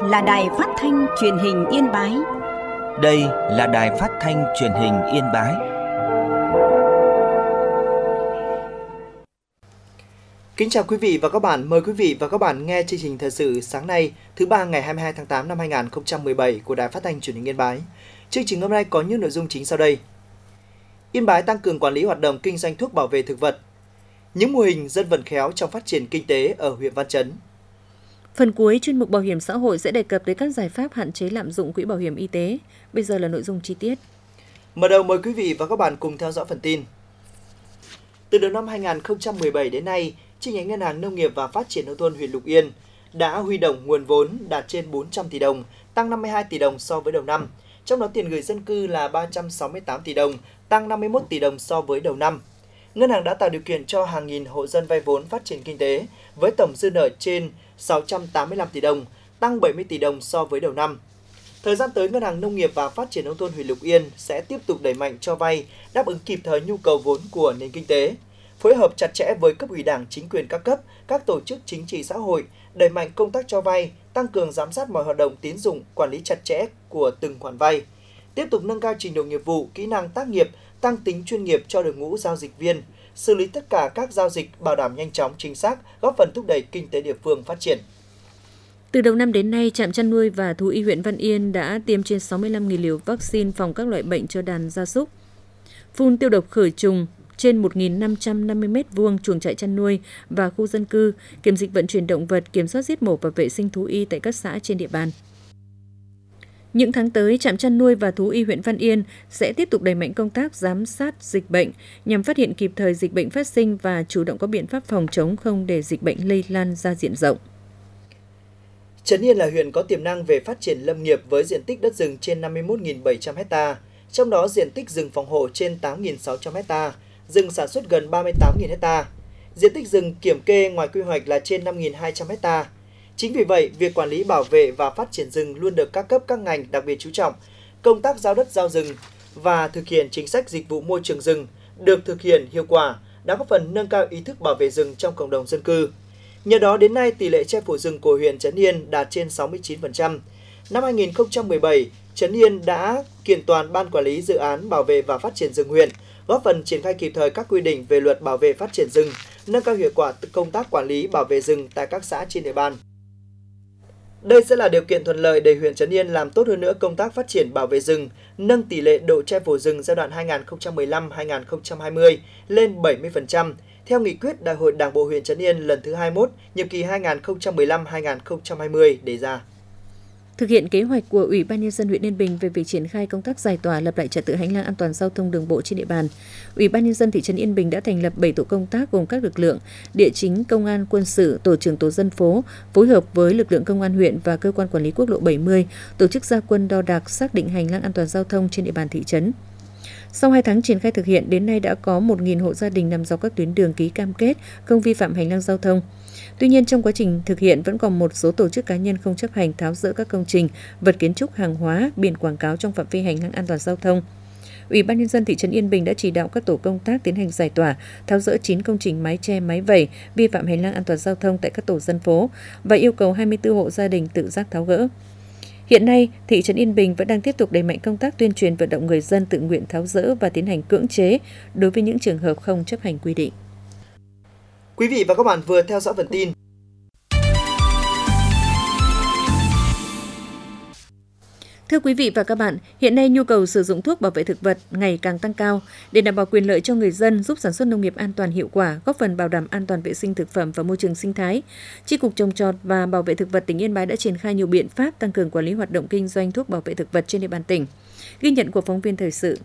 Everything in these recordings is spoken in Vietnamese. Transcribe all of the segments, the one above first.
là Đài Phát thanh Truyền hình Yên Bái. Đây là Đài Phát thanh Truyền hình Yên Bái. Kính chào quý vị và các bạn, mời quý vị và các bạn nghe chương trình thời sự sáng nay, thứ ba ngày 22 tháng 8 năm 2017 của Đài Phát thanh Truyền hình Yên Bái. Chương trình hôm nay có những nội dung chính sau đây. Yên Bái tăng cường quản lý hoạt động kinh doanh thuốc bảo vệ thực vật. Những mô hình dân vận khéo trong phát triển kinh tế ở huyện Văn Chấn. Phần cuối chuyên mục bảo hiểm xã hội sẽ đề cập tới các giải pháp hạn chế lạm dụng quỹ bảo hiểm y tế. Bây giờ là nội dung chi tiết. Mở đầu mời quý vị và các bạn cùng theo dõi phần tin. Từ đầu năm 2017 đến nay, chi nhánh Ngân hàng Nông nghiệp và Phát triển nông thôn huyện Lục Yên đã huy động nguồn vốn đạt trên 400 tỷ đồng, tăng 52 tỷ đồng so với đầu năm. Trong đó tiền gửi dân cư là 368 tỷ đồng, tăng 51 tỷ đồng so với đầu năm. Ngân hàng đã tạo điều kiện cho hàng nghìn hộ dân vay vốn phát triển kinh tế với tổng dư nợ trên 685 tỷ đồng, tăng 70 tỷ đồng so với đầu năm. Thời gian tới, Ngân hàng Nông nghiệp và Phát triển nông thôn huyện Lục Yên sẽ tiếp tục đẩy mạnh cho vay, đáp ứng kịp thời nhu cầu vốn của nền kinh tế, phối hợp chặt chẽ với cấp ủy Đảng, chính quyền các cấp, các tổ chức chính trị xã hội, đẩy mạnh công tác cho vay, tăng cường giám sát mọi hoạt động tín dụng, quản lý chặt chẽ của từng khoản vay, tiếp tục nâng cao trình độ nghiệp vụ, kỹ năng tác nghiệp, tăng tính chuyên nghiệp cho đội ngũ giao dịch viên, xử lý tất cả các giao dịch bảo đảm nhanh chóng, chính xác, góp phần thúc đẩy kinh tế địa phương phát triển. Từ đầu năm đến nay, Trạm chăn nuôi và thú y huyện Văn Yên đã tiêm trên 65.000 liều vaccine phòng các loại bệnh cho đàn gia súc, phun tiêu độc khử trùng trên 1.550 m2 chuồng trại chăn nuôi và khu dân cư, kiểm dịch vận chuyển động vật, kiểm soát giết mổ và vệ sinh thú y tại các xã trên địa bàn. Những tháng tới, Trạm chăn nuôi và thú y huyện Văn Yên sẽ tiếp tục đẩy mạnh công tác giám sát dịch bệnh nhằm phát hiện kịp thời dịch bệnh phát sinh và chủ động có biện pháp phòng chống không để dịch bệnh lây lan ra diện rộng. Trấn Yên là huyện có tiềm năng về phát triển lâm nghiệp với diện tích đất rừng trên 51.700 ha, trong đó diện tích rừng phòng hộ trên 8.600 ha, rừng sản xuất gần 38.000 ha. Diện tích rừng kiểm kê ngoài quy hoạch là trên 5.200 ha. Chính vì vậy, việc quản lý bảo vệ và phát triển rừng luôn được các cấp các ngành đặc biệt chú trọng. Công tác giao đất giao rừng và thực hiện chính sách dịch vụ môi trường rừng được thực hiện hiệu quả, đã góp phần nâng cao ý thức bảo vệ rừng trong cộng đồng dân cư. Nhờ đó đến nay, tỷ lệ che phủ rừng của huyện Trấn Yên đạt trên 69%. Năm 2017, Trấn Yên đã kiện toàn Ban Quản lý Dự án Bảo vệ và Phát triển rừng huyện, góp phần triển khai kịp thời các quy định về luật bảo vệ phát triển rừng, nâng cao hiệu quả công tác quản lý bảo vệ rừng tại các xã trên địa bàn. Đây sẽ là điều kiện thuận lợi để huyện Trấn Yên làm tốt hơn nữa công tác phát triển bảo vệ rừng, nâng tỷ lệ độ che phủ rừng giai đoạn 2015-2020 lên 70%, theo nghị quyết Đại hội Đảng bộ huyện Trấn Yên lần thứ 21, nhiệm kỳ 2015-2020 đề ra. Thực hiện kế hoạch của Ủy ban Nhân dân huyện Yên Bình về việc triển khai công tác giải tỏa lập lại trật tự hành lang an toàn giao thông đường bộ trên địa bàn, Ủy ban Nhân dân thị trấn Yên Bình đã thành lập 7 tổ công tác gồm các lực lượng địa chính, công an, quân sự, tổ trưởng tổ dân phố, phối hợp với lực lượng công an huyện và cơ quan quản lý quốc lộ 70, tổ chức ra quân đo đạc xác định hành lang an toàn giao thông trên địa bàn thị trấn. Sau 2 tháng triển khai thực hiện, đến nay đã có 1.000 hộ gia đình nằm dọc các tuyến đường ký cam kết không vi phạm hành lang giao thông. Tuy nhiên, trong quá trình thực hiện vẫn còn một số tổ chức cá nhân không chấp hành tháo dỡ các công trình, vật kiến trúc, hàng hóa, biển quảng cáo trong phạm vi hành lang an toàn giao thông. Ủy ban Nhân dân thị trấn Yên Bình đã chỉ đạo các tổ công tác tiến hành giải tỏa, tháo dỡ 9 công trình mái che, mái vẩy vi phạm hành lang an toàn giao thông tại các tổ dân phố và yêu cầu 24 hộ gia đình tự giác tháo gỡ. Hiện nay, thị trấn Yên Bình vẫn đang tiếp tục đẩy mạnh công tác tuyên truyền vận động người dân tự nguyện tháo dỡ và tiến hành cưỡng chế đối với những trường hợp không chấp hành quy định. Quý vị và các bạn vừa theo dõi phần tin. Thưa quý vị và các bạn, hiện nay nhu cầu sử dụng thuốc bảo vệ thực vật ngày càng tăng cao. Để đảm bảo quyền lợi cho người dân, giúp sản xuất nông nghiệp an toàn hiệu quả, góp phần bảo đảm an toàn vệ sinh thực phẩm và môi trường sinh thái, Chi cục Trồng trọt và Bảo vệ thực vật tỉnh Yên Bái đã triển khai nhiều biện pháp tăng cường quản lý hoạt động kinh doanh thuốc bảo vệ thực vật trên địa bàn tỉnh. Ghi nhận của phóng viên thời sự.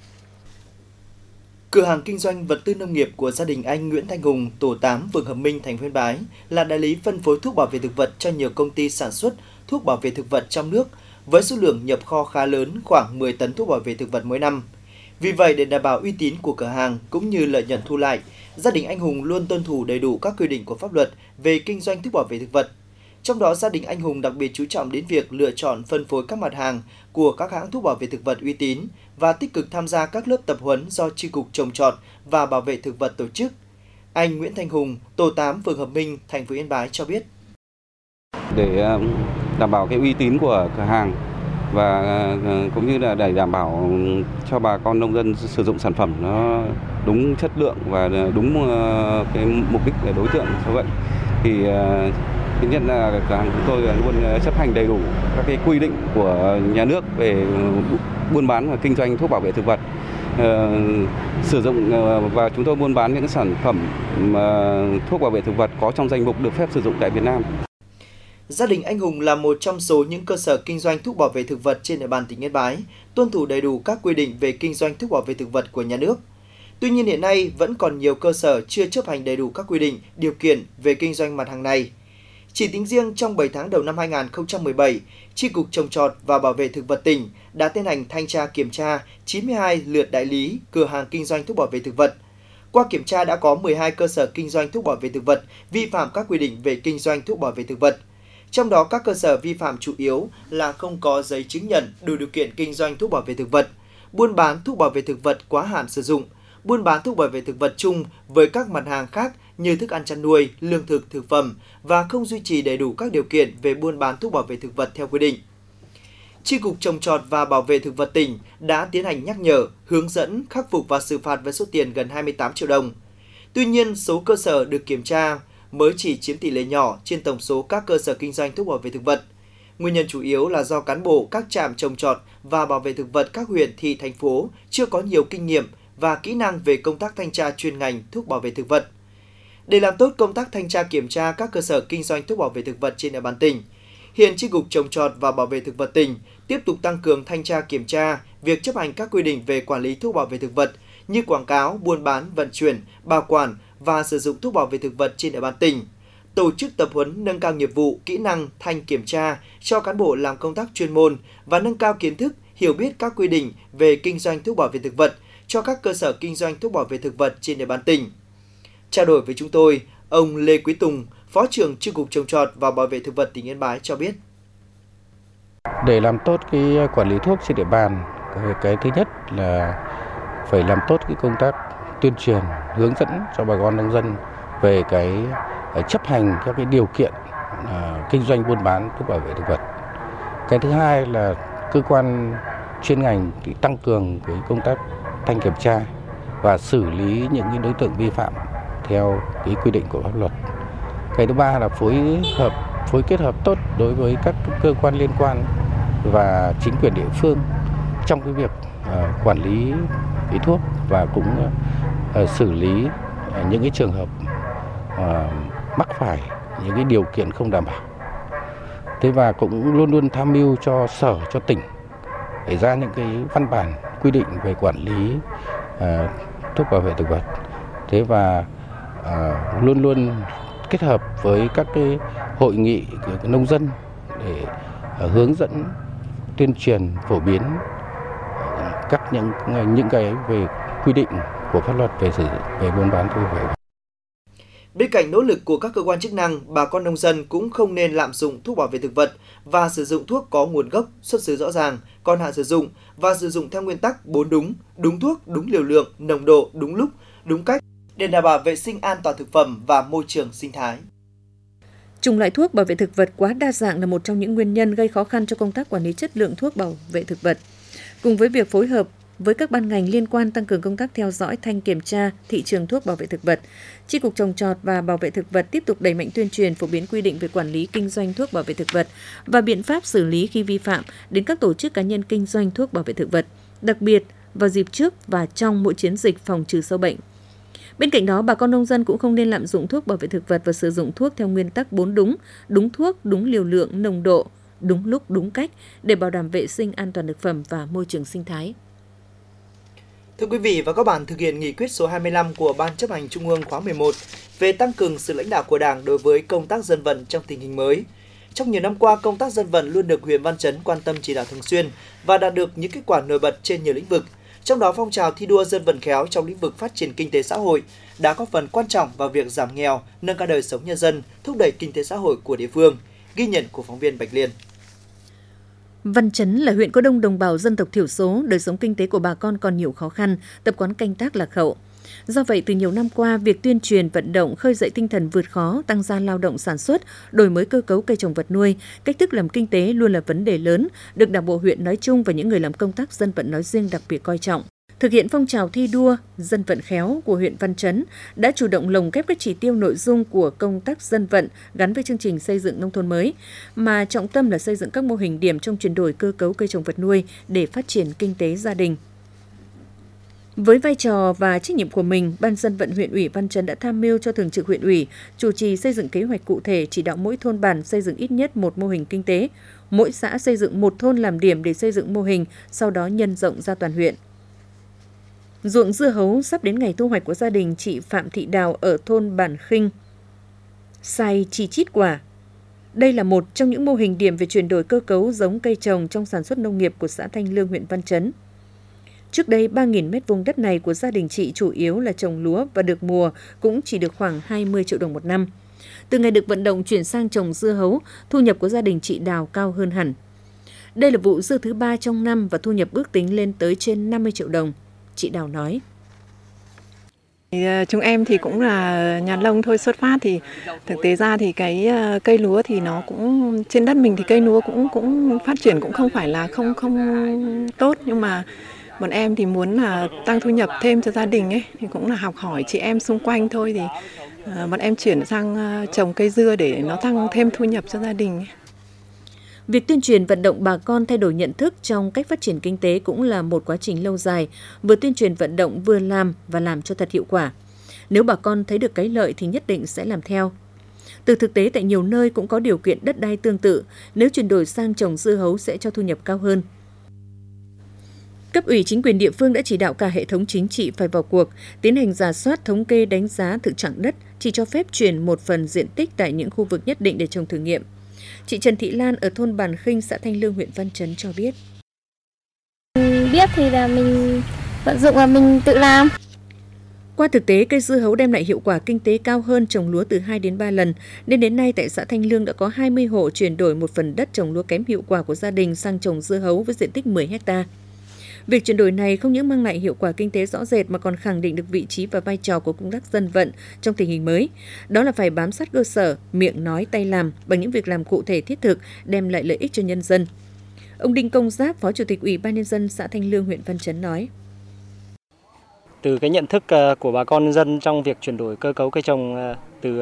Cửa hàng kinh doanh vật tư nông nghiệp của gia đình anh Nguyễn Thanh Hùng, tổ 8, phường Hợp Minh, thành phố Yên Bái là đại lý phân phối thuốc bảo vệ thực vật cho nhiều công ty sản xuất thuốc bảo vệ thực vật trong nước, với số lượng nhập kho khá lớn, khoảng 10 tấn thuốc bảo vệ thực vật mỗi năm. Vì vậy, để đảm bảo uy tín của cửa hàng cũng như lợi nhuận thu lại, gia đình anh Hùng luôn tuân thủ đầy đủ các quy định của pháp luật về kinh doanh thuốc bảo vệ thực vật. Trong đó, gia đình anh Hùng đặc biệt chú trọng đến việc lựa chọn phân phối các mặt hàng của các hãng thuốc bảo vệ thực vật uy tín và tích cực tham gia các lớp tập huấn do Chi cục Trồng trọt và Bảo vệ thực vật tổ chức. Anh Nguyễn Thanh Hùng, tổ 8, phường Hợp Minh, thành phố Yên Bái cho biết. Để đảm bảo cái uy tín của cửa hàng và cũng như là để đảm bảo cho bà con nông dân sử dụng sản phẩm nó đúng chất lượng và đúng cái mục đích để đối tượng số vậy. Thì thứ nhất là cửa hàng chúng tôi luôn chấp hành đầy đủ các cái quy định của nhà nước về buôn bán và kinh doanh thuốc bảo vệ thực vật. Sử dụng và chúng tôi buôn bán những sản phẩm thuốc bảo vệ thực vật có trong danh mục được phép sử dụng tại Việt Nam. Gia đình anh Hùng là một trong số những cơ sở kinh doanh thuốc bảo vệ thực vật trên địa bàn tỉnh Yên Bái, tuân thủ đầy đủ các quy định về kinh doanh thuốc bảo vệ thực vật của nhà nước. Tuy nhiên hiện nay vẫn còn nhiều cơ sở chưa chấp hành đầy đủ các quy định, điều kiện về kinh doanh mặt hàng này. Chỉ tính riêng trong 7 tháng đầu năm 2017, Chi cục Trồng trọt và Bảo vệ thực vật tỉnh đã tiến hành thanh tra kiểm tra 92 lượt đại lý, cửa hàng kinh doanh thuốc bảo vệ thực vật. Qua kiểm tra đã có 12 cơ sở kinh doanh thuốc bảo vệ thực vật vi phạm các quy định về kinh doanh thuốc bảo vệ thực vật. Trong đó các cơ sở vi phạm chủ yếu là không có giấy chứng nhận đủ điều kiện kinh doanh thuốc bảo vệ thực vật, buôn bán thuốc bảo vệ thực vật quá hạn sử dụng, buôn bán thuốc bảo vệ thực vật chung với các mặt hàng khác như thức ăn chăn nuôi, lương thực, thực phẩm và không duy trì đầy đủ các điều kiện về buôn bán thuốc bảo vệ thực vật theo quy định. Chi cục Trồng trọt và Bảo vệ thực vật tỉnh đã tiến hành nhắc nhở, hướng dẫn, khắc phục và xử phạt với số tiền gần 28 triệu đồng. Tuy nhiên, số cơ sở được kiểm tra mới chỉ chiếm tỷ lệ nhỏ trên tổng số các cơ sở kinh doanh thuốc bảo vệ thực vật. Nguyên nhân chủ yếu là do cán bộ các trạm trồng trọt và bảo vệ thực vật các huyện, thị, thành phố chưa có nhiều kinh nghiệm và kỹ năng về công tác thanh tra chuyên ngành thuốc bảo vệ thực vật. Để làm tốt công tác thanh tra kiểm tra các cơ sở kinh doanh thuốc bảo vệ thực vật trên địa bàn tỉnh, hiện Chi cục Trồng trọt và Bảo vệ thực vật tỉnh tiếp tục tăng cường thanh tra kiểm tra việc chấp hành các quy định về quản lý thuốc bảo vệ thực vật như quảng cáo, buôn bán, vận chuyển, bảo quản và sử dụng thuốc bảo vệ thực vật trên địa bàn tỉnh, tổ chức tập huấn nâng cao nghiệp vụ, kỹ năng thanh kiểm tra cho cán bộ làm công tác chuyên môn và nâng cao kiến thức, hiểu biết các quy định về kinh doanh thuốc bảo vệ thực vật cho các cơ sở kinh doanh thuốc bảo vệ thực vật trên địa bàn tỉnh. Trao đổi với chúng tôi, ông Lê Quý Tùng, Phó trưởng Chi cục Trồng trọt và Bảo vệ thực vật tỉnh Yên Bái cho biết. Để làm tốt cái quản lý thuốc trên địa bàn, cái thứ nhất là phải làm tốt cái công tác tuyên truyền, hướng dẫn cho bà con nông dân về cái chấp hành các cái điều kiện kinh doanh buôn bán thuốc bảo vệ thực vật. Cái thứ hai là cơ quan chuyên ngành thì tăng cường cái công tác thanh kiểm tra và xử lý những cái đối tượng vi phạm theo cái quy định của pháp luật. Cái thứ ba là phối kết hợp tốt đối với các cơ quan liên quan và chính quyền địa phương trong cái việc quản lý cái thuốc và cũng xử lý những cái trường hợp mắc phải những cái điều kiện không đảm bảo. Thế và cũng luôn luôn tham mưu cho sở, cho tỉnh để ra những cái văn bản quy định về quản lý thuốc bảo vệ thực vật. Thế và luôn luôn kết hợp với các cái hội nghị của nông dân để hướng dẫn, tuyên truyền, phổ biến những cái về quy định của pháp luật về buôn bán thuốc bảo vệ. Bên cạnh nỗ lực của các cơ quan chức năng, bà con nông dân cũng không nên lạm dụng thuốc bảo vệ thực vật và sử dụng thuốc có nguồn gốc, xuất xứ rõ ràng, còn hạn sử dụng và sử dụng theo nguyên tắc 4 đúng, đúng thuốc, đúng liều lượng, nồng độ, đúng lúc, đúng cách để đảm bảo vệ sinh an toàn thực phẩm và môi trường sinh thái. Chủng loại thuốc bảo vệ thực vật quá đa dạng là một trong những nguyên nhân gây khó khăn cho công tác quản lý chất lượng thuốc bảo vệ thực vật. Cùng với việc phối hợp với các ban ngành liên quan tăng cường công tác theo dõi, thanh kiểm tra thị trường thuốc bảo vệ thực vật, Chi cục Trồng trọt và Bảo vệ thực vật tiếp tục đẩy mạnh tuyên truyền phổ biến quy định về quản lý kinh doanh thuốc bảo vệ thực vật và biện pháp xử lý khi vi phạm đến các tổ chức cá nhân kinh doanh thuốc bảo vệ thực vật, đặc biệt vào dịp trước và trong mỗi chiến dịch phòng trừ sâu bệnh. Bên cạnh đó, bà con nông dân cũng không nên lạm dụng thuốc bảo vệ thực vật và sử dụng thuốc theo nguyên tắc 4 đúng, đúng thuốc, đúng liều lượng, nồng độ, đúng lúc, đúng cách để bảo đảm vệ sinh an toàn thực phẩm và môi trường sinh thái. Thưa quý vị và các bạn, thực hiện nghị quyết số 25 của Ban Chấp hành Trung ương khóa 11 về tăng cường sự lãnh đạo của Đảng đối với công tác dân vận trong tình hình mới. Trong nhiều năm qua, công tác dân vận luôn được huyện Văn Chấn quan tâm chỉ đạo thường xuyên và đạt được những kết quả nổi bật trên nhiều lĩnh vực. Trong đó, phong trào thi đua dân vận khéo trong lĩnh vực phát triển kinh tế xã hội đã góp phần quan trọng vào việc giảm nghèo, nâng cao đời sống nhân dân, thúc đẩy kinh tế xã hội của địa phương. Ghi nhận của phóng viên Bạch Liên. Văn Chấn là huyện có đông đồng bào dân tộc thiểu số, đời sống kinh tế của bà con còn nhiều khó khăn, tập quán canh tác lạc hậu. Do vậy, từ nhiều năm qua, việc tuyên truyền vận động khơi dậy tinh thần vượt khó, tăng gia lao động sản xuất, đổi mới cơ cấu cây trồng vật nuôi, cách thức làm kinh tế luôn là vấn đề lớn, được Đảng bộ huyện nói chung và những người làm công tác dân vận nói riêng đặc biệt coi trọng. Thực hiện phong trào thi đua dân vận khéo của huyện Văn Chấn đã chủ động lồng ghép các chỉ tiêu nội dung của công tác dân vận gắn với chương trình xây dựng nông thôn mới, mà trọng tâm là xây dựng các mô hình điểm trong chuyển đổi cơ cấu cây trồng vật nuôi để phát triển kinh tế gia đình. Với vai trò và trách nhiệm của mình, Ban dân vận huyện ủy Văn Chấn đã tham mưu cho Thường trực huyện ủy chủ trì xây dựng kế hoạch cụ thể, chỉ đạo mỗi thôn bản xây dựng ít nhất một mô hình kinh tế, mỗi xã xây dựng một thôn làm điểm để xây dựng mô hình, sau đó nhân rộng ra toàn huyện. Ruộng dưa hấu sắp đến ngày thu hoạch của gia đình chị Phạm Thị Đào ở thôn Bản Khinh, sai chi chít quả. Đây là một trong những mô hình điểm về chuyển đổi cơ cấu giống cây trồng trong sản xuất nông nghiệp của xã Thanh Lương, huyện Văn Chấn. Trước đây, 3.000 mét vuông đất này của gia đình chị chủ yếu là trồng lúa và được mùa cũng chỉ được khoảng 20 triệu đồng một năm. Từ ngày được vận động chuyển sang trồng dưa hấu, thu nhập của gia đình chị Đào cao hơn hẳn. Đây là vụ dưa thứ 3 trong năm và thu nhập ước tính lên tới trên 50 triệu đồng. Chị Đào nói. Chúng em thì cũng là nhà nông thôi, xuất phát thì thực tế ra thì cái cây lúa thì nó cũng trên đất mình thì cây lúa cũng phát triển cũng không phải là không tốt, nhưng mà bọn em thì muốn là tăng thu nhập thêm cho gia đình ấy, thì cũng là học hỏi chị em xung quanh thôi, thì bọn em chuyển sang trồng cây dưa để nó tăng thêm thu nhập cho gia đình. Việc tuyên truyền vận động bà con thay đổi nhận thức trong cách phát triển kinh tế cũng là một quá trình lâu dài, vừa tuyên truyền vận động vừa làm và làm cho thật hiệu quả. Nếu bà con thấy được cái lợi thì nhất định sẽ làm theo. Từ thực tế tại nhiều nơi cũng có điều kiện đất đai tương tự, nếu chuyển đổi sang trồng dưa hấu sẽ cho thu nhập cao hơn. Cấp ủy chính quyền địa phương đã chỉ đạo cả hệ thống chính trị phải vào cuộc, tiến hành rà soát thống kê đánh giá thực trạng đất, chỉ cho phép chuyển một phần diện tích tại những khu vực nhất định để trồng thử nghiệm. Chị Trần Thị Lan ở thôn Bản Khinh, xã Thanh Lương, huyện Văn Chấn cho biết. Biết thì là mình vận dụng và mình tự làm. Qua thực tế, cây dưa hấu đem lại hiệu quả kinh tế cao hơn trồng lúa từ 2 đến 3 lần, nên đến nay tại xã Thanh Lương đã có 20 hộ chuyển đổi một phần đất trồng lúa kém hiệu quả của gia đình sang trồng dưa hấu với diện tích 10 ha. Việc chuyển đổi này không những mang lại hiệu quả kinh tế rõ rệt mà còn khẳng định được vị trí và vai trò của công tác dân vận trong tình hình mới. Đó là phải bám sát cơ sở, miệng nói tay làm bằng những việc làm cụ thể thiết thực, đem lại lợi ích cho nhân dân. Ông Đinh Công Giáp, Phó Chủ tịch Ủy ban Nhân dân xã Thanh Lương, huyện Văn Chấn nói. Từ cái nhận thức của bà con nhân dân trong việc chuyển đổi cơ cấu cây trồng từ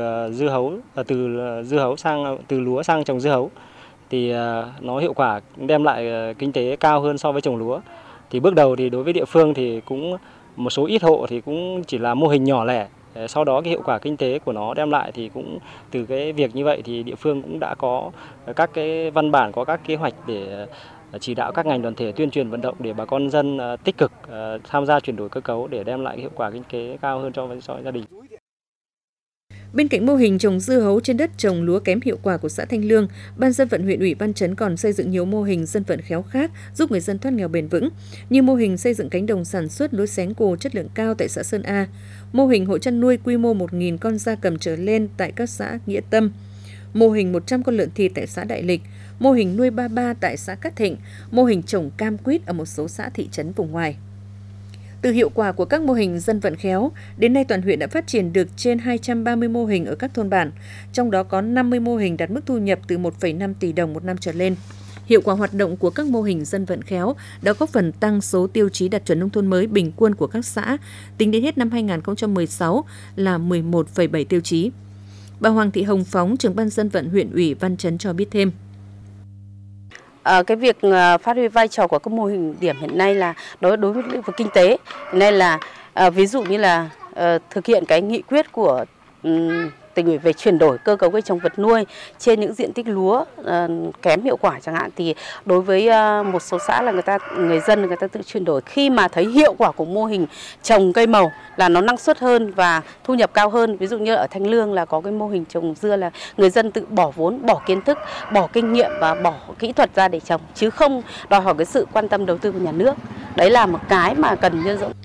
lúa sang trồng dưa hấu thì nó hiệu quả đem lại kinh tế cao hơn so với trồng lúa. Thì bước đầu thì đối với địa phương thì cũng một số ít hộ thì cũng chỉ là mô hình nhỏ lẻ. Sau đó cái hiệu quả kinh tế của nó đem lại thì cũng từ cái việc như vậy thì địa phương cũng đã có các cái văn bản, có các kế hoạch để chỉ đạo các ngành đoàn thể tuyên truyền vận động để bà con dân tích cực tham gia chuyển đổi cơ cấu để đem lại cái hiệu quả kinh tế cao hơn cho gia đình. Bên cạnh mô hình trồng dưa hấu trên đất trồng lúa kém hiệu quả của xã Thanh Lương, Ban dân vận huyện ủy Văn Chấn còn xây dựng nhiều mô hình dân vận khéo khác giúp người dân thoát nghèo bền vững, như mô hình xây dựng cánh đồng sản xuất lúa xén cù chất lượng cao tại xã Sơn A, mô hình hộ chăn nuôi quy mô 1.000 con gia cầm trở lên tại các xã Nghĩa Tâm, mô hình 100 con lợn thịt tại xã Đại Lịch, mô hình nuôi ba ba tại xã Cát Thịnh, mô hình trồng cam quýt ở một số xã thị trấn vùng ngoài. Từ hiệu quả của các mô hình dân vận khéo, đến nay toàn huyện đã phát triển được trên 230 mô hình ở các thôn bản, trong đó có 50 mô hình đạt mức thu nhập từ 1,5 tỷ đồng một năm trở lên. Hiệu quả hoạt động của các mô hình dân vận khéo đã góp phần tăng số tiêu chí đạt chuẩn nông thôn mới bình quân của các xã, tính đến hết năm 2016 là 11,7 tiêu chí. Bà Hoàng Thị Hồng Phóng, trưởng ban dân vận huyện ủy Văn Chấn cho biết thêm. Cái việc phát huy vai trò của các mô hình điểm hiện nay là đối với lĩnh vực kinh tế, hiện nay là ví dụ như là thực hiện cái nghị quyết của tỉnh ủy về chuyển đổi cơ cấu cây trồng vật nuôi trên những diện tích lúa kém hiệu quả chẳng hạn, thì đối với một số xã là người dân tự chuyển đổi khi mà thấy hiệu quả của mô hình trồng cây màu là nó năng suất hơn và thu nhập cao hơn. Ví dụ như ở Thanh Lương là có cái mô hình trồng dưa là người dân tự bỏ vốn, bỏ kiến thức, bỏ kinh nghiệm và bỏ kỹ thuật ra để trồng, chứ không đòi hỏi cái sự quan tâm đầu tư của nhà nước. Đấy là một cái mà cần nhân rộng.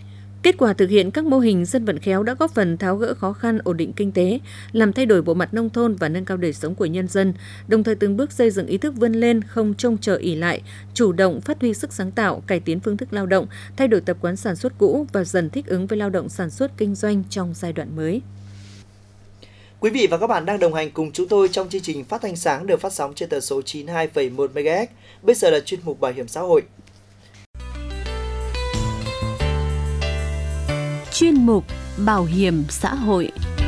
Kết quả thực hiện các mô hình dân vận khéo đã góp phần tháo gỡ khó khăn, ổn định kinh tế, làm thay đổi bộ mặt nông thôn và nâng cao đời sống của nhân dân, đồng thời từng bước xây dựng ý thức vươn lên, không trông chờ ỷ lại, chủ động phát huy sức sáng tạo, cải tiến phương thức lao động, thay đổi tập quán sản xuất cũ và dần thích ứng với lao động sản xuất kinh doanh trong giai đoạn mới. Quý vị và các bạn đang đồng hành cùng chúng tôi trong chương trình phát thanh sáng được phát sóng trên tần số 92,1 MHz. Bây giờ là chuyên mục Bảo hiểm xã hội. Chuyên mục Bảo hiểm xã hội.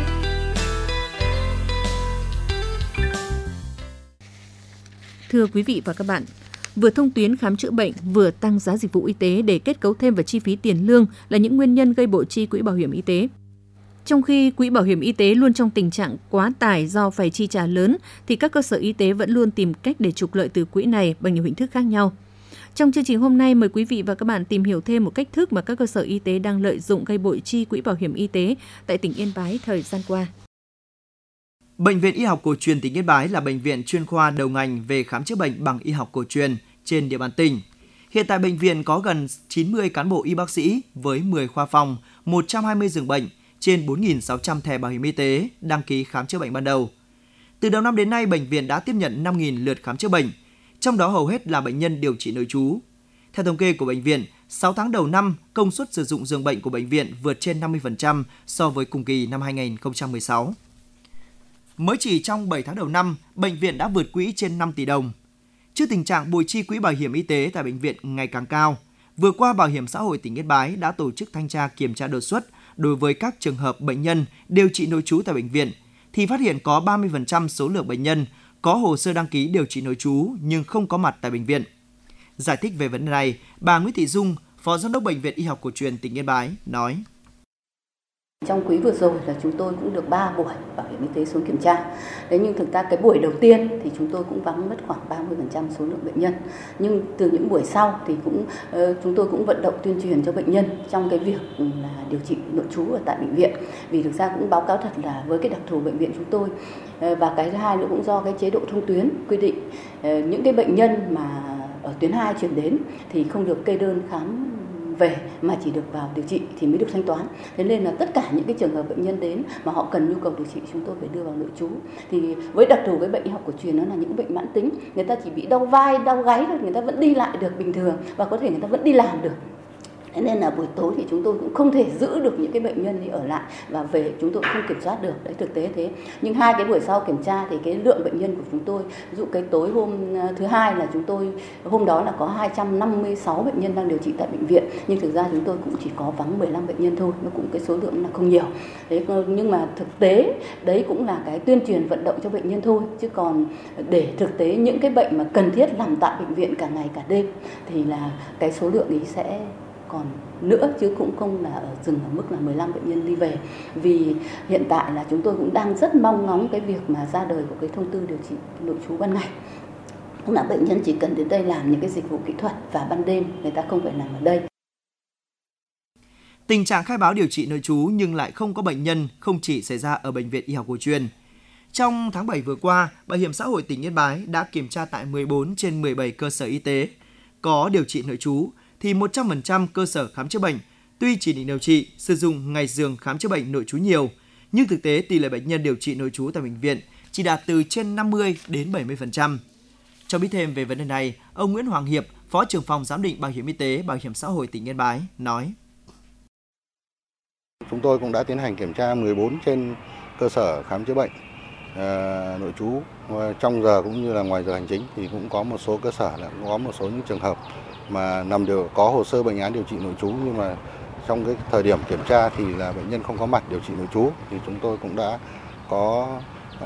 Thưa quý vị và các bạn, vừa thông tuyến khám chữa bệnh, vừa tăng giá dịch vụ y tế để kết cấu thêm vào chi phí tiền lương là những nguyên nhân gây bộ chi quỹ bảo hiểm y tế. Trong khi quỹ bảo hiểm y tế luôn trong tình trạng quá tải do phải chi trả lớn, thì các cơ sở y tế vẫn luôn tìm cách để trục lợi từ quỹ này bằng nhiều hình thức khác nhau. Trong chương trình hôm nay, mời quý vị và các bạn tìm hiểu thêm một cách thức mà các cơ sở y tế đang lợi dụng gây bội chi quỹ bảo hiểm y tế tại tỉnh Yên Bái thời gian qua. Bệnh viện Y học cổ truyền tỉnh Yên Bái là bệnh viện chuyên khoa đầu ngành về khám chữa bệnh bằng y học cổ truyền trên địa bàn tỉnh. Hiện tại bệnh viện có gần 90 cán bộ y bác sĩ với 10 khoa phòng, 120 giường bệnh, trên 4.600 thẻ bảo hiểm y tế đăng ký khám chữa bệnh ban đầu. Từ đầu năm đến nay, bệnh viện đã tiếp nhận 5.000 lượt khám chữa bệnh, trong đó hầu hết là bệnh nhân điều trị nội trú. Theo thống kê của bệnh viện, 6 tháng đầu năm, công suất sử dụng giường bệnh của bệnh viện vượt trên 50% so với cùng kỳ năm 2016. Mới chỉ trong 7 tháng đầu năm, bệnh viện đã vượt quỹ trên 5 tỷ đồng. Trước tình trạng bội chi quỹ bảo hiểm y tế tại bệnh viện ngày càng cao, vừa qua Bảo hiểm xã hội tỉnh Yên Bái đã tổ chức thanh tra kiểm tra đột xuất đối với các trường hợp bệnh nhân điều trị nội trú tại bệnh viện, thì phát hiện có 30% số lượng bệnh nhân có hồ sơ đăng ký điều trị nội trú nhưng không có mặt tại bệnh viện. Giải thích về vấn đề này, bà Nguyễn Thị Dung, Phó Giám đốc Bệnh viện Y học cổ truyền tỉnh Yên Bái nói: Trong quý vừa rồi là chúng tôi cũng được 3 buổi bảo hiểm y tế xuống kiểm tra. Đấy, nhưng thực ra cái buổi đầu tiên thì chúng tôi cũng vắng mất khoảng 30% số lượng bệnh nhân. Nhưng từ những buổi sau thì chúng tôi cũng vận động tuyên truyền cho bệnh nhân trong cái việc là điều trị nội trú ở tại bệnh viện. Vì thực ra cũng báo cáo thật là với cái đặc thù bệnh viện chúng tôi và cái thứ hai nữa cũng do cái chế độ thông tuyến quy định những cái bệnh nhân mà ở tuyến 2 chuyển đến thì không được kê đơn khám về mà chỉ được vào điều trị thì mới được thanh toán. Thế nên là tất cả những cái trường hợp bệnh nhân đến mà họ cần nhu cầu điều trị chúng tôi phải đưa vào nội trú. Thì với đặc thù cái bệnh y học cổ truyền nó là những bệnh mãn tính, người ta chỉ bị đau vai, đau gáy thôi, người ta vẫn đi lại được bình thường và có thể người ta vẫn đi làm được. Thế nên là buổi tối thì chúng tôi cũng không thể giữ được những cái bệnh nhân đi ở lại và về chúng tôi cũng không kiểm soát được, đấy thực tế thế. Nhưng 2 cái buổi sau kiểm tra thì cái lượng bệnh nhân của chúng tôi, ví dụ cái tối hôm thứ hai là chúng tôi hôm đó là có 256 bệnh nhân đang điều trị tại bệnh viện, nhưng thực ra chúng tôi cũng chỉ có vắng 15 bệnh nhân thôi, nó cũng cái số lượng là không nhiều. Đấy, nhưng mà thực tế đấy cũng là cái tuyên truyền vận động cho bệnh nhân thôi, chứ còn để thực tế những cái bệnh mà cần thiết làm tại bệnh viện cả ngày cả đêm thì là cái số lượng ấy sẽ còn nữa, chứ cũng không là dừng ở mức là 15 bệnh nhân đi về. Vì hiện tại là chúng tôi cũng đang rất mong ngóng cái việc mà ra đời của cái thông tư điều trị nội trú ban ngày. Cũng là bệnh nhân chỉ cần đến đây làm những cái dịch vụ kỹ thuật và ban đêm người ta không phải làm ở đây. Tình trạng khai báo điều trị nội trú nhưng lại không có bệnh nhân không chỉ xảy ra ở Bệnh viện Y học cổ truyền. Trong tháng 7 vừa qua, Bảo hiểm xã hội tỉnh Yên Bái đã kiểm tra tại 14 trên 17 cơ sở y tế có điều trị nội trú, thì 100% cơ sở khám chữa bệnh tuy chỉ định điều trị sử dụng ngày giường khám chữa bệnh nội trú nhiều, nhưng thực tế tỷ lệ bệnh nhân điều trị nội trú tại bệnh viện chỉ đạt từ trên 50 đến 70%. Cho biết thêm về vấn đề này, ông Nguyễn Hoàng Hiệp, Phó trưởng phòng giám định bảo hiểm y tế Bảo hiểm xã hội tỉnh Yên Bái nói: Chúng tôi cũng đã tiến hành kiểm tra 14 trên cơ sở khám chữa bệnh nội trú trong giờ cũng như là ngoài giờ hành chính, thì cũng có một số cơ sở là cũng có một số những trường hợp mà có hồ sơ bệnh án điều trị nội trú, nhưng mà trong cái thời điểm kiểm tra thì là bệnh nhân không có mặt điều trị nội trú, thì chúng tôi cũng đã có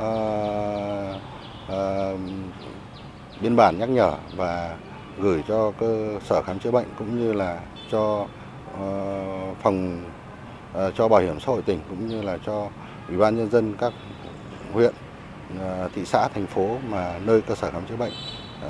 biên bản nhắc nhở và gửi cho cơ sở khám chữa bệnh cũng như là cho phòng cho Bảo hiểm xã hội tỉnh cũng như là cho Ủy ban nhân dân các huyện, thị xã, thành phố mà nơi cơ sở khám chữa bệnh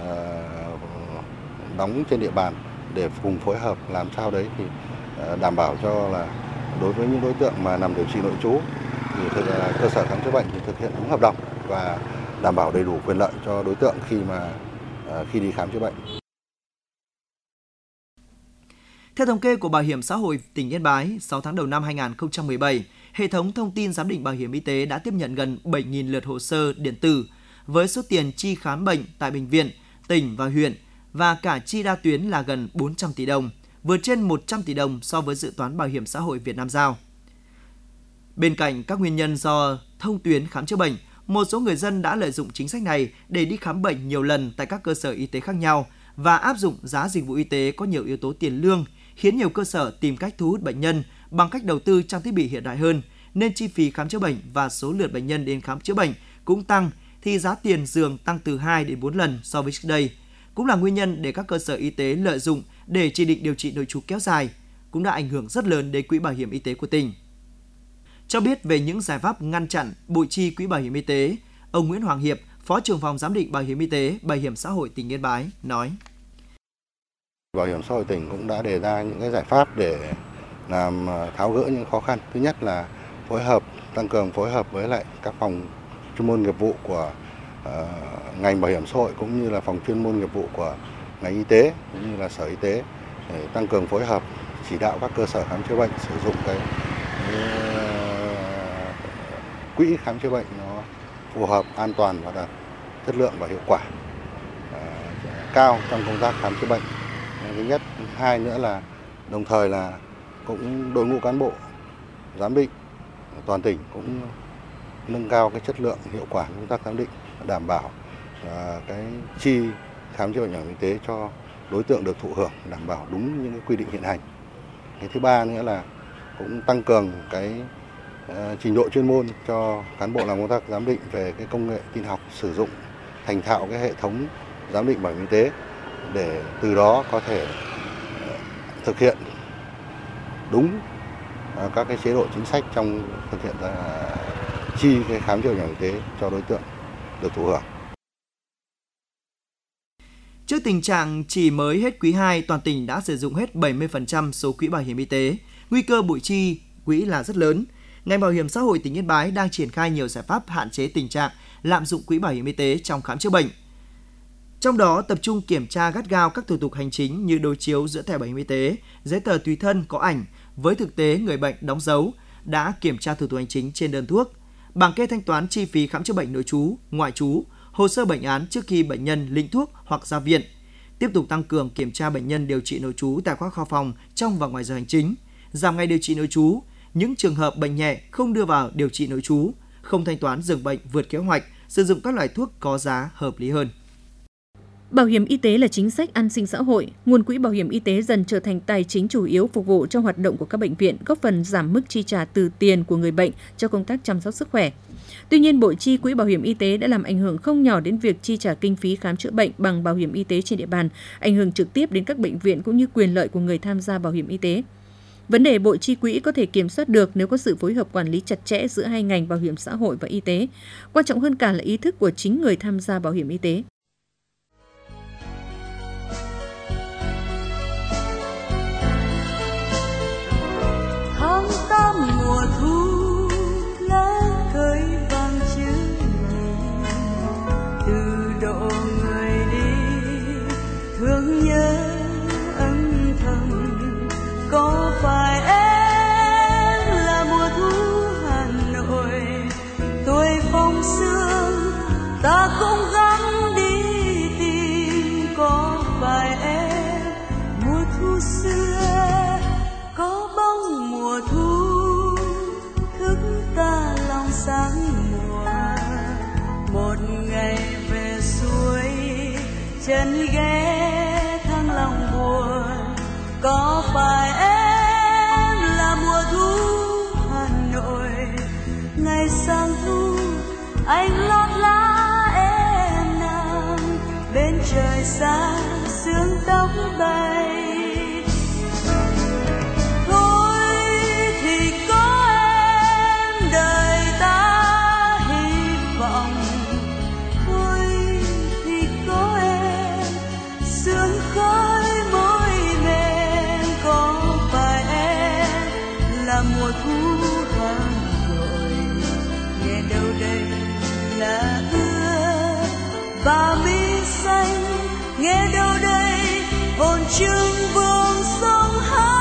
đóng trên địa bàn để cùng phối hợp làm sao đấy thì đảm bảo cho là đối với những đối tượng mà nằm điều trị nội trú thì cơ sở khám chữa bệnh thì thực hiện đúng hợp đồng và đảm bảo đầy đủ quyền lợi cho đối tượng khi đi khám chữa bệnh. Theo thống kê của Bảo hiểm xã hội tỉnh Yên Bái, 6 tháng đầu năm 2017, hệ thống thông tin giám định bảo hiểm y tế đã tiếp nhận gần 7.000 lượt hồ sơ điện tử với số tiền chi khám bệnh tại bệnh viện, tỉnh và huyện và cả chi đa tuyến là gần 400 tỷ đồng, vượt trên 100 tỷ đồng so với dự toán Bảo hiểm xã hội Việt Nam giao. Bên cạnh các nguyên nhân do thông tuyến khám chữa bệnh, một số người dân đã lợi dụng chính sách này để đi khám bệnh nhiều lần tại các cơ sở y tế khác nhau và áp dụng giá dịch vụ y tế có nhiều yếu tố tiền lương, khiến nhiều cơ sở tìm cách thu hút bệnh nhân bằng cách đầu tư trang thiết bị hiện đại hơn, nên chi phí khám chữa bệnh và số lượt bệnh nhân đến khám chữa bệnh cũng tăng, thì giá tiền giường tăng từ 2 đến 4 lần so với trước đây. Cũng là nguyên nhân để các cơ sở y tế lợi dụng để chỉ định điều trị nội trú kéo dài, cũng đã ảnh hưởng rất lớn đến quỹ bảo hiểm y tế của tỉnh. Cho biết về những giải pháp ngăn chặn bội chi quỹ bảo hiểm y tế, ông Nguyễn Hoàng Hiệp, Phó trưởng phòng giám định bảo hiểm y tế, Bảo hiểm xã hội tỉnh Yên Bái nói: Bảo hiểm xã hội tỉnh cũng đã đề ra những cái giải pháp để làm tháo gỡ những khó khăn. Thứ nhất là tăng cường phối hợp với lại các phòng chuyên môn nghiệp vụ của ngành bảo hiểm xã hội cũng như là phòng chuyên môn nghiệp vụ của ngành y tế cũng như là sở y tế để tăng cường phối hợp chỉ đạo các cơ sở khám chữa bệnh sử dụng cái quỹ khám chữa bệnh nó phù hợp, an toàn và đạt chất lượng và hiệu quả cao trong công tác khám chữa bệnh. Thứ nhất, thứ hai nữa là đồng thời là cũng đội ngũ cán bộ giám định toàn tỉnh cũng nâng cao cái chất lượng, hiệu quả công tác giám định, đảm bảo cái chi khám chữa bệnh bảo hiểm y tế cho đối tượng được thụ hưởng đảm bảo đúng những cái quy định hiện hành. Cái thứ ba nữa là cũng tăng cường cái trình độ chuyên môn cho cán bộ làm công tác giám định về cái công nghệ tin học, sử dụng thành thạo cái hệ thống giám định bảo hiểm y tế để từ đó có thể thực hiện đúng các cái chế độ chính sách trong thực hiện chi cái khám chữa bệnh bảo hiểm y tế cho đối tượng được thụ hưởng. Trước tình trạng chỉ mới hết quý 2, toàn tỉnh đã sử dụng hết 70% số quỹ bảo hiểm y tế, nguy cơ bội chi quỹ là rất lớn. Ngành Bảo hiểm xã hội tỉnh Yên Bái đang triển khai nhiều giải pháp hạn chế tình trạng lạm dụng quỹ bảo hiểm y tế trong khám chữa bệnh. Trong đó tập trung kiểm tra gắt gao các thủ tục hành chính như đối chiếu giữa thẻ bảo hiểm y tế, giấy tờ tùy thân có ảnh với thực tế người bệnh đóng dấu, đã kiểm tra thủ tục hành chính trên đơn thuốc, bảng kê thanh toán chi phí khám chữa bệnh nội trú, ngoại trú, hồ sơ bệnh án trước khi bệnh nhân lĩnh thuốc hoặc ra viện. Tiếp tục tăng cường kiểm tra bệnh nhân điều trị nội trú tại các kho phòng trong và ngoài giờ hành chính, giảm ngày điều trị nội trú, những trường hợp bệnh nhẹ không đưa vào điều trị nội trú, không thanh toán giường bệnh vượt kế hoạch, sử dụng các loại thuốc có giá hợp lý hơn. Bảo hiểm y tế là chính sách an sinh xã hội, nguồn quỹ bảo hiểm y tế dần trở thành tài chính chủ yếu phục vụ cho hoạt động của các bệnh viện, góp phần giảm mức chi trả từ tiền của người bệnh cho công tác chăm sóc sức khỏe. Tuy nhiên, bội chi quỹ bảo hiểm y tế đã làm ảnh hưởng không nhỏ đến việc chi trả kinh phí khám chữa bệnh bằng bảo hiểm y tế trên địa bàn, ảnh hưởng trực tiếp đến các bệnh viện cũng như quyền lợi của người tham gia bảo hiểm y tế. Vấn đề bội chi quỹ có thể kiểm soát được nếu có sự phối hợp quản lý chặt chẽ giữa hai ngành bảo hiểm xã hội và y tế. Quan trọng hơn cả là ý thức của chính người tham gia bảo hiểm y tế. Tháng 8 mùa thu lá cây vàng chữ ngàn, từ độ người đi thương nhớ âm thầm. Có phải em là mùa thu Hà Nội, tuổi phong sương ta cũng gắng đi tìm. Có phải em mùa thu xưa, có bóng mùa thu thức ta lòng sáng mùa. Một ngày về suối chân ghé thăng lòng buồn. Có phải em là mùa thu Hà Nội, ngày sang thu anh lót lá em nằm bên trời xa sương tóc bay. Mùa thu Hà Nội, nghe đâu đây là ưa và mi xanh, nghe đâu đây hồn trưng buông sông hát.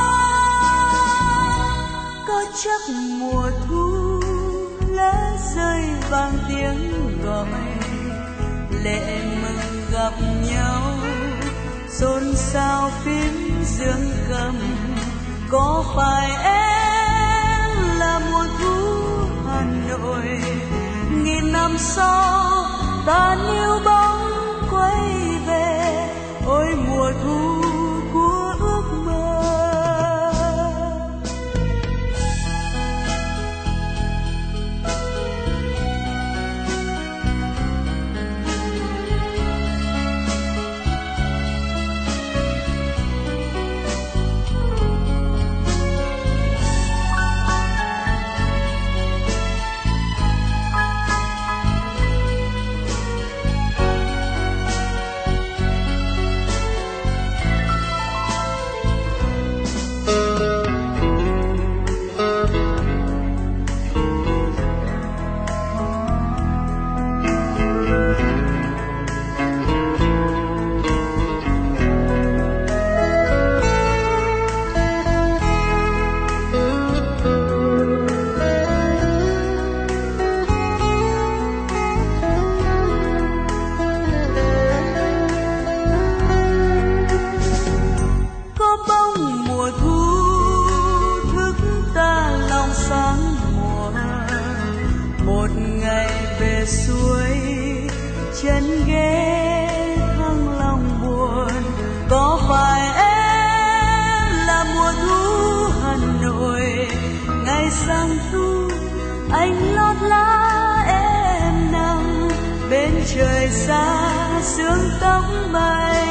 chắc mùa thu lá rơi vang tiếng gọi, lệ mừng gặp nhau xôn xao phím dương cầm. Có phải em là mùa thu Hà Nội, nghìn năm sau ta níu bóng quay về, ôi mùa thu của ước mơ. Trời xa sương tóc bay,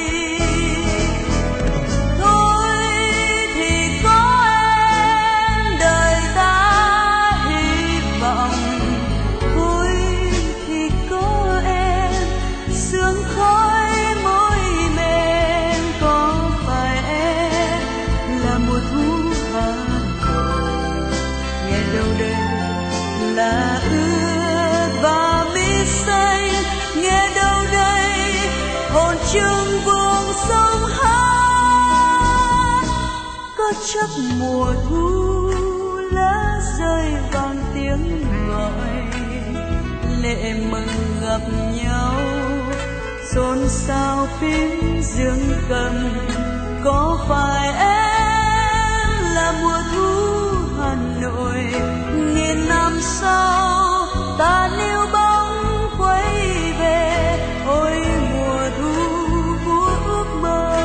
thôi thì có em đời ta hy vọng, thôi thì có em sương khói môi mềm. Có phải em là mùa thu Hà Nội, nghe đâu đây là ước và mi xanh, nghe đâu đây hồn chung vùng sông hát. Có chắc mùa thu lá rơi vang tiếng gọi, lệ mừng gặp nhau xôn xao phím dương cầm. Có phải em là mùa thu Hà Nội, nghìn năm sau ta níu bóng quay về, ôi mùa thu của ước mơ.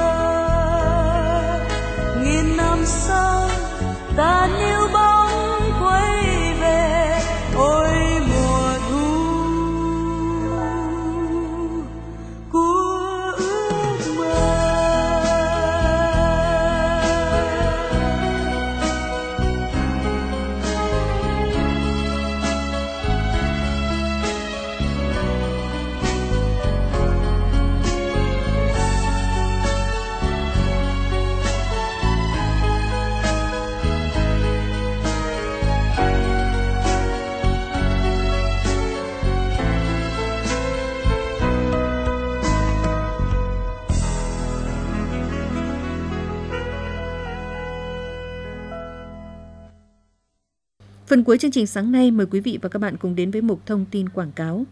Nghìn năm sau ta níu bóng quay về, ôi mùa thu của ước mơ. Phần cuối chương trình sáng nay, mời quý vị và các bạn cùng đến với mục thông tin quảng cáo.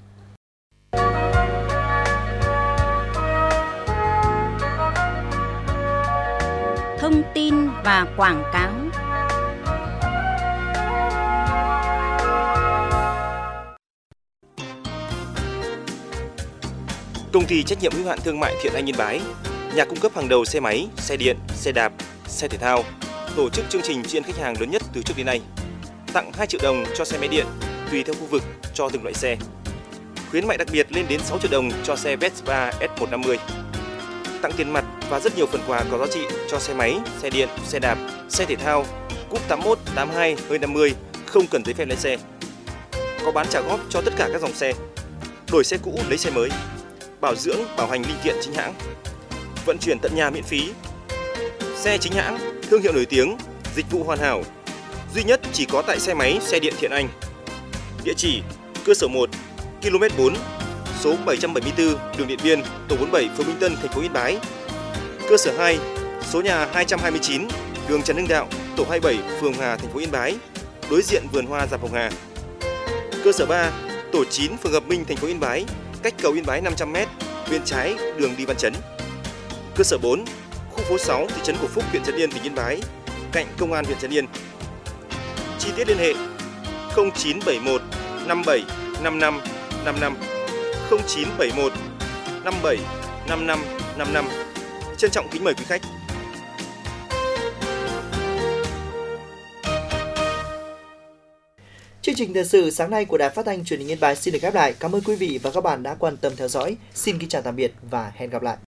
Thông tin và quảng cáo. Công ty trách nhiệm hữu hạn thương mại Thiện Anh Yên Bái, nhà cung cấp hàng đầu xe máy, xe điện, xe đạp, xe thể thao, tổ chức chương trình tri ân khách hàng lớn nhất từ trước đến nay. Tặng 2 triệu đồng cho xe máy điện, tùy theo khu vực cho từng loại xe. Khuyến mại đặc biệt lên đến 6 triệu đồng cho xe Vespa S150. Tặng tiền mặt và rất nhiều phần quà có giá trị cho xe máy, xe điện, xe đạp, xe thể thao, cúp 81, 82, hơi 50, không cần giấy phép lái xe. Có bán trả góp cho tất cả các dòng xe. Đổi xe cũ lấy xe mới. Bảo dưỡng, bảo hành linh kiện chính hãng. Vận chuyển tận nhà miễn phí. Xe chính hãng, thương hiệu nổi tiếng, dịch vụ hoàn hảo. Duy nhất chỉ có tại xe máy, xe điện Thiện Anh. Địa chỉ: cơ sở 1, km 4, số 774, đường Điện Biên, tổ 47, phường Minh Tân, thành phố Yên Bái. Cơ sở 2, số nhà 229, đường Trần Hưng Đạo, tổ 27, phường Hà, thành phố Yên Bái, đối diện vườn hoa Dạp Hồng Hà. Cơ sở 3, tổ 9, phường Hợp Minh, thành phố Yên Bái, cách cầu Yên Bái 500m, bên trái đường đi Văn Chấn. Cơ sở 4, khu phố 6, thị trấn Cổ Phúc, huyện Trấn Yên, tỉnh Yên Bái, cạnh công an huyện Trấn Yên. Chi tiết liên hệ 0971 57 55 55 0971 57 55 55. Trân trọng kính mời quý khách. Chương trình thời sự sáng nay của Đài Phát thanh Truyền hình Yên Bái xin được khép lại. Cảm ơn quý vị và các bạn đã quan tâm theo dõi. Xin kính chào tạm biệt và hẹn gặp lại.